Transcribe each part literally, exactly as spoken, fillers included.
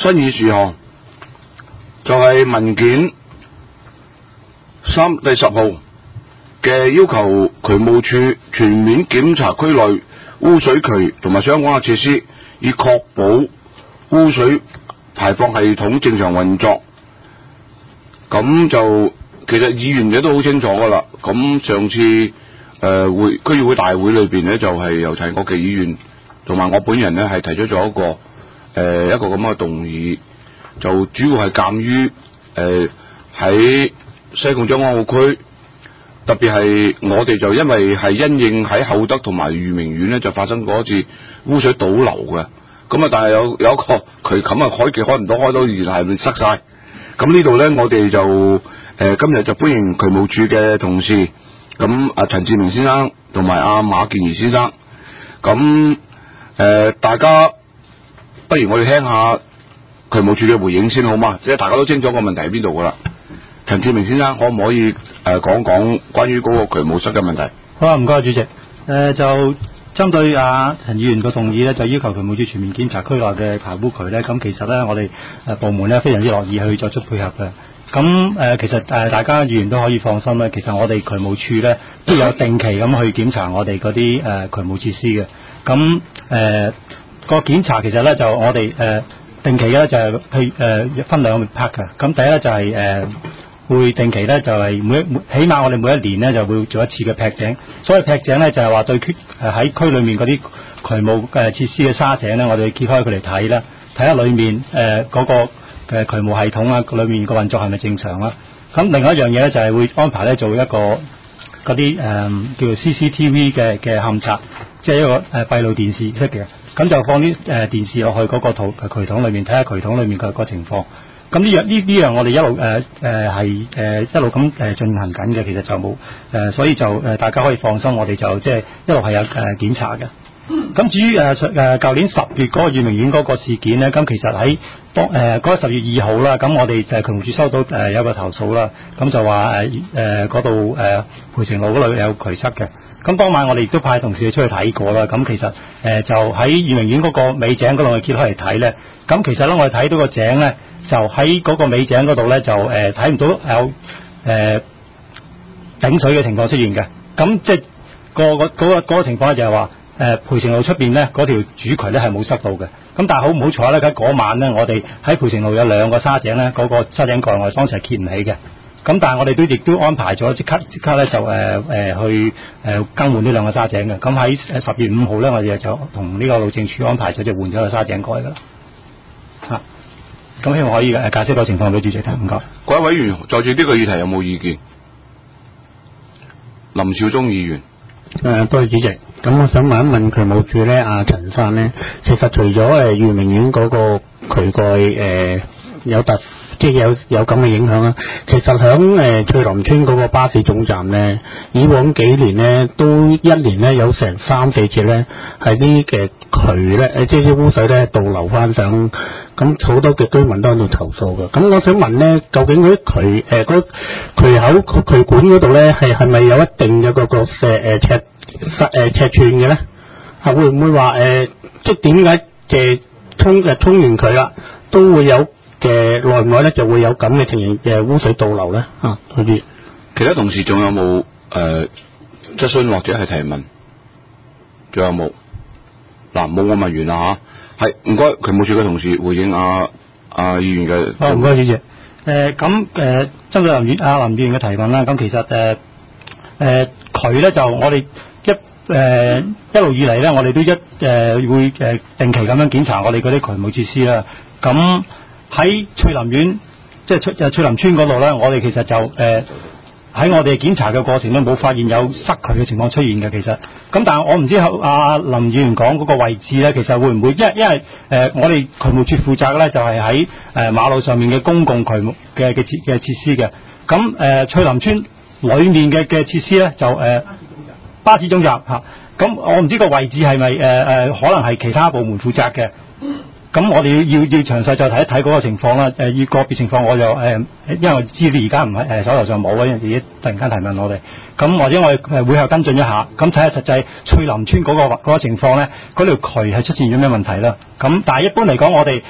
新議事項就係、是、文件三第十號嘅要求，渠務處全面檢查區內污水渠同埋相關嘅設施，以確保污水排放系統正常運作。咁就其實議員嘅都好清楚噶啦。咁上次誒、呃、會區議會大會裏邊咧，就係、是、由陳國基議員同埋我本人咧係提出咗一個誒、呃、一個咁嘅動議，就主要係鑑於誒喺西貢將軍澳區，特別係我哋就因為係因應喺厚德同埋裕明苑咧，就發生過一次污水倒流嘅。咁啊，但係有有一個渠冚啊，開極開唔到，開到原來係咪塞晒？咁呢度咧，我哋就誒、呃、今日就歡迎渠務處嘅同事，咁阿陳志明先生同埋阿馬建儀先生。咁誒、呃，大家不如我哋聽下渠務處嘅回應先好嗎？即係大家都清楚個問題喺邊度噶啦。陳志明先生，可唔可以誒講講關於嗰個渠務室嘅問題？ 好啊，唔該，主席。誒、呃、就針對阿陳議員個動議咧，就要求渠務處全面檢查區內嘅排污渠咧。咁其實咧，我哋誒部門咧非常之樂意去作出配合嘅。咁誒、呃，其實誒、呃、大家議員都可以放心咧。其實我哋渠務處咧都有定期咁去檢查我哋嗰啲誒渠務設施嘅。咁誒個檢查其實咧就我哋誒、呃、定期咧就係去誒分兩個 part 嘅。咁第一咧就係、是、誒。呃會定期咧就係、是、每一每起碼我哋每一年咧就會做一次嘅劈井，所以劈井咧就係、是、話對區誒喺區裏面嗰啲渠務誒設施嘅沙井咧，我哋揭開佢嚟睇啦，睇下裏面誒嗰、呃那個嘅渠務系統啊，裏面個運作係咪正常啦？咁另外一樣嘢咧就係、是、會安排咧做一個嗰啲誒叫做 C C T V 嘅嘅勘察，即係一個誒閉、呃、路電視式嘅，咁就放啲誒、呃、電視落去嗰個圖渠桶裏面睇下渠桶裏面個個情況。咁呢樣呢呢樣我哋一路誒誒係誒一路咁誒進行緊嘅，其實就冇誒、呃，所以就誒、呃、大家可以放心，我哋就即係一路係有誒、呃、檢查嘅。咁至於誒誒舊年十月嗰個裕明苑嗰個事件咧，咁其實喺當誒嗰十月二號啦，咁我哋就係渠務處收到誒、呃、有個投訴啦，咁就話誒誒嗰度誒培成路嗰度有渠塞嘅。咁當晚我哋亦都派同事出去睇過啦。咁其實誒、呃、就喺裕明苑嗰個尾井嗰度去揭開嚟睇咧，咁其實咧我哋睇到個井咧。就喺嗰個尾井嗰度咧，就誒睇唔到有誒頂水嘅情況出現嘅。咁即係個個嗰個嗰個情況咧，就係話誒培成路出邊咧嗰條主渠咧係冇塞到嘅。咁但係好唔好彩咧？喺嗰晚咧，我哋喺培成路有兩個沙井咧，嗰、嗰個沙井蓋我哋當時係揭唔起嘅。咁但係我哋都亦都安排咗即刻即刻咧就誒誒、呃、去誒、呃、更換呢兩個沙井嘅。咁喺誒十月五號咧，我哋就同呢個路政署安排咗就換咗個沙井蓋㗎啦。嚇！咁希望可以誒解釋到情況俾主席聽，唔該。 各位委員就住呢個議題有冇意見？林少忠議員。 誒、呃，多謝主席。咁我想問一問渠務處咧，阿陳生咧，其實除咗誒裕明苑嗰個渠蓋誒有特，即係有有咁嘅影響啦，其實響誒、呃、翠林村嗰個巴士總站咧，以往幾年咧都一年咧有成三四次咧係啲嘅渠咧誒，即係啲污水咧倒流翻上，咁好多嘅居民都喺度投訴嘅。咁我想問咧，究竟嗰啲渠誒嗰、呃、渠口渠管嗰度咧係係咪有一定嘅個個石誒尺實誒尺寸嘅咧？係會唔會話誒、呃，即係點解嘅通誒通完佢啦，都會有嘅耐唔耐咧就會有咁嘅情形嘅污水倒流咧？啊，好啲。 其他同事仲有冇誒質詢或者係提問？仲有冇？嗱，冇我問完啦吓，係唔該渠務處嘅同事回應阿阿議員嘅。 好，唔該主席。誒咁誒，針對林議阿林議員嘅提問啦，咁其實誒誒渠咧就我哋一誒、呃、一路以嚟咧，我哋都一誒、呃、會誒定期咁樣檢查我哋嗰啲渠務設施啦。咁喺翠林苑即係翠誒翠林村嗰度咧，我哋其實就誒。呃喺我哋檢查嘅過程咧，冇發現有塞渠嘅情況出現嘅，其實咁，但係我唔知阿林議員講嗰個位置咧，其實會唔會，因為因為誒、呃、我哋渠務處負責咧，就係喺誒馬路上面嘅公共渠務嘅嘅設嘅設施嘅，咁誒、呃、翠林村裏面嘅嘅設施咧就誒、呃、巴士總站嚇，咁、啊、我唔知個位置係咪誒誒可能係其他部門負責嘅。咁我哋要要詳細再睇一睇嗰個情況啦。誒、呃，要個別情況我就誒、呃，因為我知你而家唔係誒手頭上冇啊，因為自己突然間提問我哋。咁或者我哋誒會後跟進一下，咁睇下實際翠林村嗰、那個嗰、那個情況咧，嗰條渠係出現咗咩問題啦。咁但係一般嚟講，我哋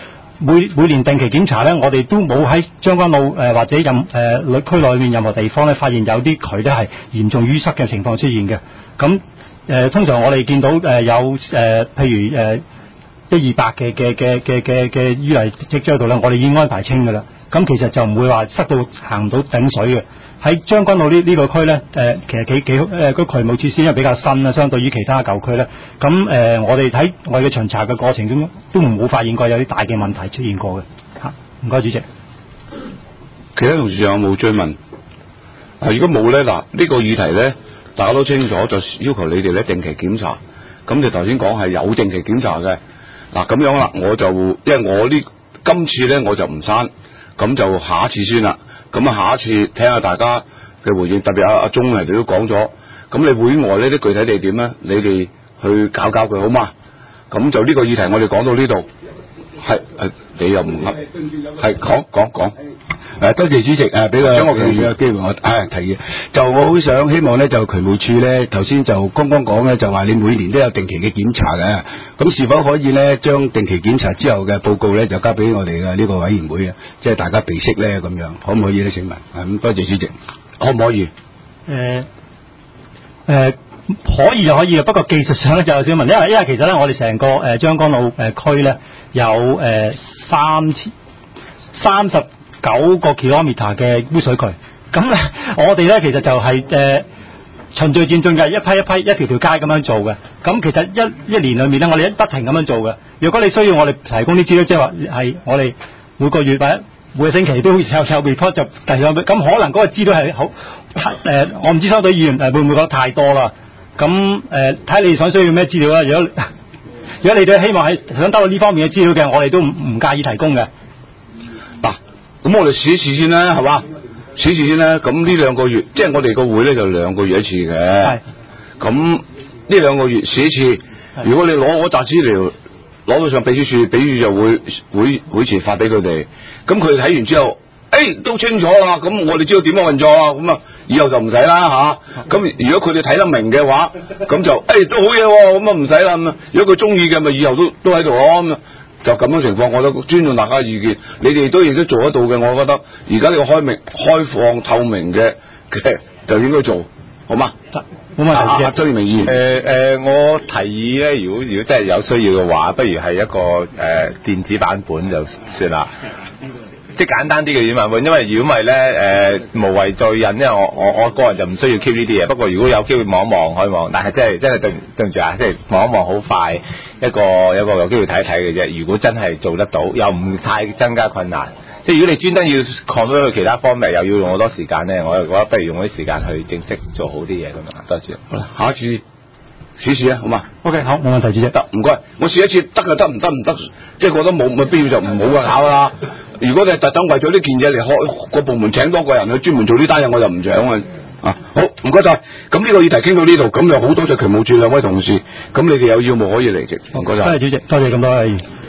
每每年定期檢查咧，我哋都冇喺將軍澳誒、呃、或者任誒內區內面任何地方咧，發現有啲渠咧係嚴重淤塞嘅情況出現嘅。咁誒、呃、通常我哋見到誒、呃、有誒、呃、譬如誒一二百嘅嘅嘅嘅嘅嘅淤泥積咗喺度咧，我哋已經安排清㗎啦。咁其實就唔會話塞到行唔到頂水嘅。喺將軍澳呢呢個區咧，誒、呃、其實幾幾誒個渠務設施因為比較新啦，相對於其他舊區咧，咁誒、呃、我哋睇我哋嘅巡查嘅過程中，都唔冇發現過有啲大嘅問題出現過嘅。嚇，唔該主席。 其他同事仲有冇追問？啊，如果冇咧，嗱、這、呢個議題咧，大家都清楚，就要求你哋咧定期檢查。咁就頭先講係有定期檢查嘅。嗱咁樣啦，我就因為我呢今次咧我就唔刪，咁就下一次先啦。咁啊，下一次聽下大家嘅回應，特別阿阿鐘嚟，你都講咗。咁你會外呢啲具體地點咧，你哋去搞搞佢好嘛？咁就呢個議題我哋講到呢度，係係你又唔噏，係講講講。 誒，多謝主席誒，俾個嘅機會我誒提議。就我好想希望咧，就渠務處咧，頭先就剛剛講咧，就話你每年都有定期嘅檢查嘅。咁是否可以咧，將定期檢查之後嘅報告咧，就交俾我哋嘅呢個委員會啊，即係大家備悉咧咁樣，可唔可以咧？請問啊，咁多謝主席， 可唔可以？誒、 呃、誒、呃，可以就可以嘅，不過技術上咧就有少問題，因為因為其實咧，我哋成個誒將軍澳誒區咧有誒三千三十九個 kilometer 嘅污水渠，咁咧我哋咧其實就係、是、誒、呃、循序漸進嘅，一批一批一條條街咁樣做嘅。咁其實一一年裏面咧，我哋不停咁樣做嘅。如果你需要我哋提供啲資料，即係話係我哋每個月或者每個星期都有有 report 就提供，咁可能嗰個資料係好誒，我唔知收到議員誒會唔會覺得太多啦。咁誒睇你哋想需要咩資料啦。如果如果你哋希望係想得到呢方面嘅資料嘅，我哋都唔唔介意提供嘅。 嗱，咁我哋試一試先啦，係嘛？試一試先啦。咁呢兩個月，即係我哋個會咧就兩個月一次嘅。係。咁呢兩個月試一次，如果你攞嗰紮資料攞到上秘書處，秘書處就會會會前發俾佢哋。咁佢哋睇完之後，誒、欸、都清楚啦。咁我哋知道點樣運作啊。咁啊，以後就唔使啦吓。咁、啊、如果佢哋睇得明嘅話，咁就誒、欸、都好嘢喎。咁啊唔使啦。咁啊，如果佢中意嘅，咪以後都都喺度咯。咁啊。就咁樣情況，我都尊重大家意見。你哋都亦都做得到嘅，我覺得而家呢個開明、開放、透明嘅嘅就應該做，好嗎？ 冇問題嘅。 周耀明議員， 誒誒，我提議咧，如果如果真係有需要嘅話，不如係一個誒、呃、電子版本就算啦。即係簡單啲嘅電子版本，因為如果唔係咧，誒、呃、無謂再印，因為我我我個人就唔需要 keep 呢啲嘢。不過如果有機會望一望可以望，但係真係真係對對唔住啊，即係望一望好快，一個一個有機會睇一睇嘅啫。如果真係做得到，又唔太增加困難。即係如果你專登要擴咗去其他方面，又要用好多時間咧，我就覺得不如用啲時間去正式做好啲嘢咁啊。多謝。 好啦，下一次試試啊，好嘛 ？OK， 好，冇問題，主席。 得，唔該。我試一次得就得，唔得唔得，即係覺得冇冇必要就唔好啊考啦。如果你係特登為咗呢件嘢嚟開個部門請多個人去專門做呢單嘢，我就唔想啊。啊，好，唔該晒。咁呢個議題傾到呢度，咁有好多謝渠務處兩位同事，咁你哋有要務可以離席。唔該晒。 多謝主席，多謝咁多位。